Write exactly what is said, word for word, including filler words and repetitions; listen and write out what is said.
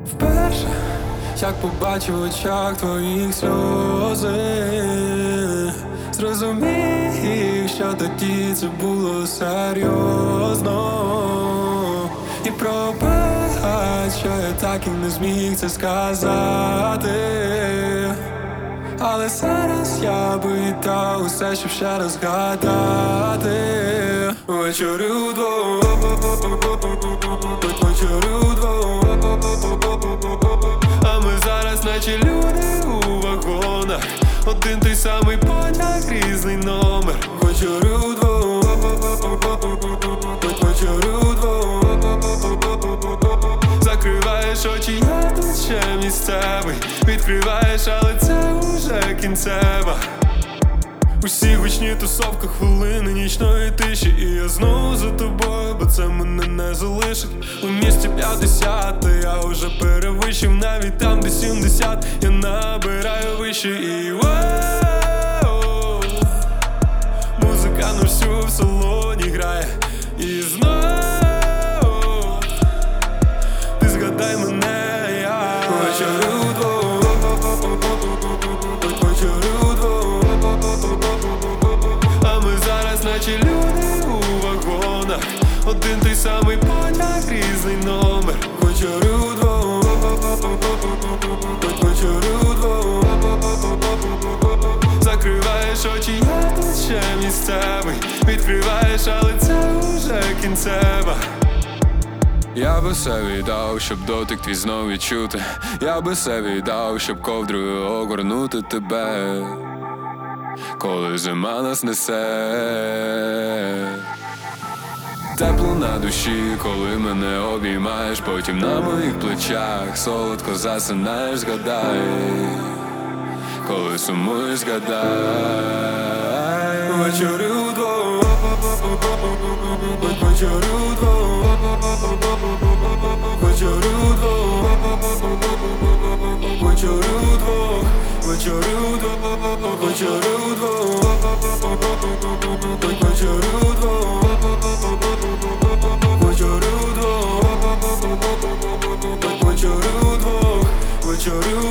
Вперше, як побачив в очах твоїх сльози, зрозумів, що тоді це було серйозно. І пробач, що я так і не зміг це сказати. Але зараз я би віддав усе, щоб ще раз згадати. Вечори удвох, вечори удвох, а ми зараз наче люди у вагонах. Один той самий потяг, різний номер. Вечори удвох, вечори удвох. Закриваєш очі, я тут ще місцевий. Відкриваєш, але це уже кінцева. Усі гучні тусовка, хвилини нічної тиші. І я знову за тобою, бо це мене не залишить. У місті п'ятдесят, я уже перевищив. Навіть там, де сімдесят, я набираю вище. І воу, музика на всю в салоні грає. І знову ти згадай мене, я вечори удвох, вечори удвох. А ми зараз наче люди у вагонах. Один той самий потяг, різний номер. Вечори удвох, вечори удвох. Закриваєш очі, я тут ще місцевий. Відкриваєш, але це уже кінцева. Я би все віддав, щоб дотик твій знов відчути. Я би все віддав, щоб ковдрою огорнути тебе, коли зима нас несе. Тепло на душі, коли мене обіймаєш. Потім на моїх плечах солодко засинаєш. Згадай, коли сумуєш, згадай. Вечори удвох, вечори удвох, вечори удвох, вечори удвох, вечори удвох, вечори удвох, вечори удвох, вечори удвох, вечори удвох, вечори удвох.